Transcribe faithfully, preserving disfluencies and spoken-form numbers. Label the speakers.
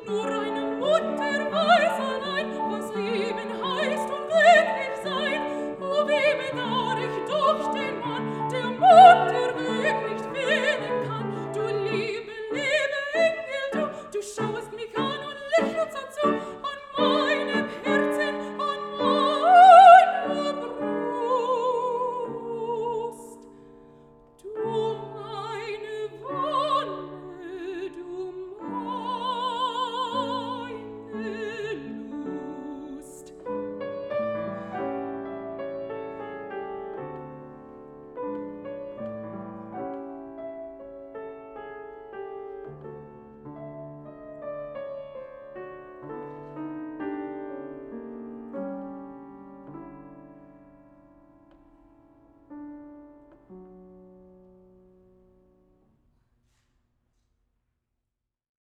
Speaker 1: Nur eine Mutter weiß allein, was lieben heißt und glücklich sein. Oh, wie bedaur ich doch den Mann, der Mutter Glück nicht fehlen kann. Du liebe, liebe Engel, du, du schaust mich an und lächelst dazu.